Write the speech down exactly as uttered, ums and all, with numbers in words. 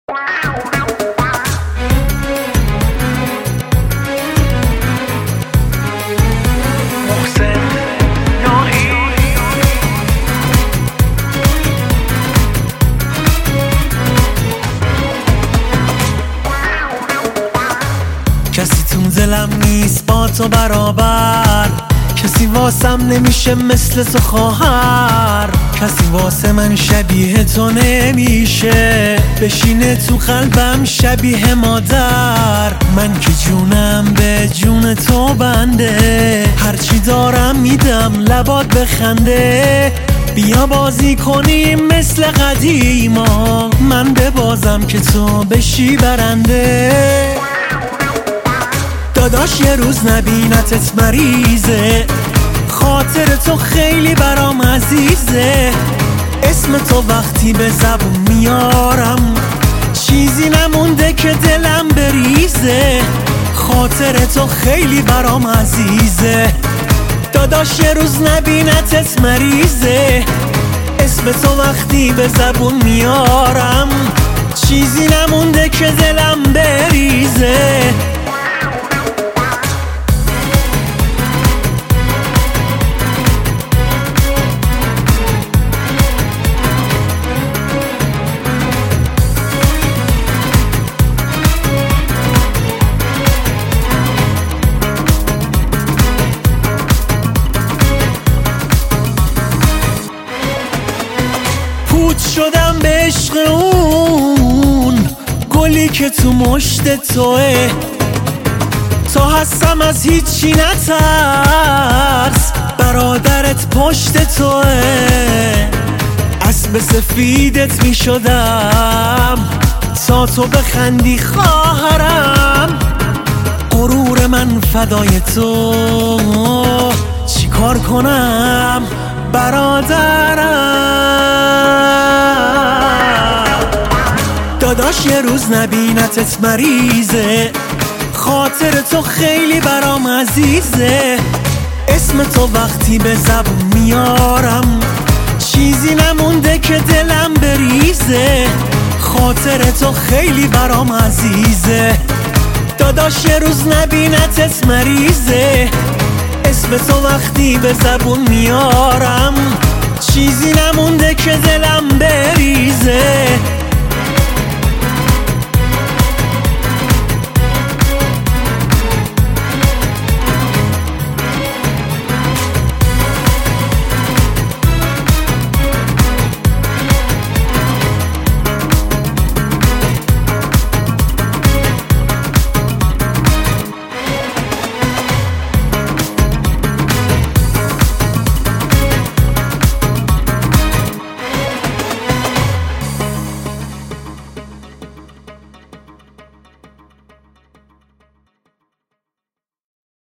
کسی تو دلم نیست با تو برابر، کسی واسم نمیشه مثل تو خواهر، کسی واسه من شبیه تو نمیشه، بشینه تو قلبم شبیه مادر. من که جونم به جون تو بنده، هرچی دارم میدم لبات بخنده. بیا بازی کنیم مثل قدیما، من ببازم که تو بشی برنده. داداش یه روز نبینتت مریضه، خاطر تو خیلی برام عزیزه. اسم تو وقتی به زبون میارم، چیزی نمونده که دلم بریزه. خاطر تو خیلی برام عزیزه، داداش یه روز نبینتت مریضه. اسم تو وقتی به زبون میارم، چیزی نمونده که دلم بریزه. پوت شدم به عشق اون گلی که تو مشت توه، تا هستم از هیچی نترس، برادرت پشت توه. اسب سفیدت می شدم تا تو بخندی خواهرم. غرور من فدای تو، چی کار کنم برادرم. داداش یه روز نبینتت مریضه، خاطر تو خیلی برام عزیزه. اسم تو وقتی به زبون میارم، چیزی نمونده که دلم بریزه. خاطر تو خیلی برام عزیزه، داداش یه روز نبینتت مریضه. اسم تو وقتی به زبون میارم، چیزی نمونده که دلم بریزه.